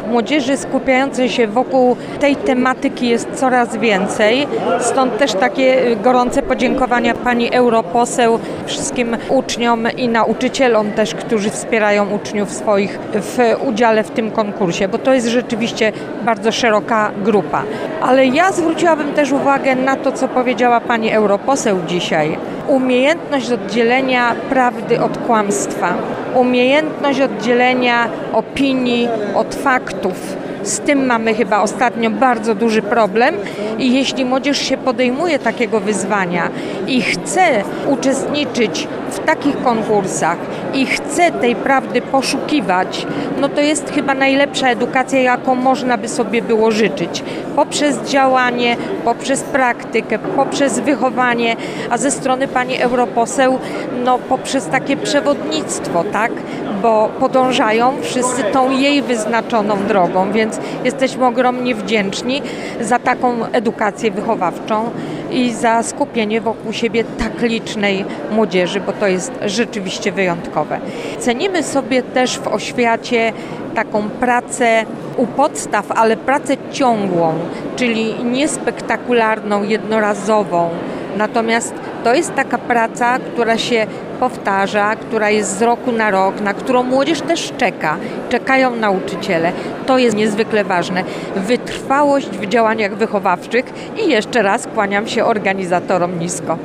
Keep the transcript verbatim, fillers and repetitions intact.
Młodzieży skupiającej się wokół tej tematyki jest coraz więcej, stąd też takie gorące podziękowania pani europoseł, wszystkim uczniom i nauczycielom też, którzy wspierają uczniów swoich w udziale w tym konkursie, bo to jest rzeczywiście bardzo szeroka grupa. Ale ja zwróciłabym też uwagę na to, co powiedziała pani europoseł dzisiaj. Umiejętność oddzielenia prawdy od kłamstwa, umiejętność oddzielenia opinii od faktów. Z tym mamy chyba ostatnio bardzo duży problem i jeśli młodzież się podejmuje takiego wyzwania i chce uczestniczyć w takich konkursach i chce tej prawdy poszukiwać, no to jest chyba najlepsza edukacja, jaką można by sobie było życzyć. Poprzez działanie, poprzez praktykę, poprzez wychowanie, a ze strony pani europoseł, no poprzez takie przewodnictwo, tak? Bo podążają wszyscy tą jej wyznaczoną drogą, więc jesteśmy ogromnie wdzięczni za taką edukację wychowawczą i za skupienie wokół siebie tak licznej młodzieży, bo to jest rzeczywiście wyjątkowe. Cenimy sobie też w oświacie taką pracę u podstaw, ale pracę ciągłą, czyli niespektakularną, jednorazową. Natomiast to jest taka praca, która się powtarza, która jest z roku na rok, na którą młodzież też czeka. Czekają nauczyciele. To jest niezwykle ważne. Wytrwałość w działaniach wychowawczych i jeszcze raz kłaniam się organizatorom nisko.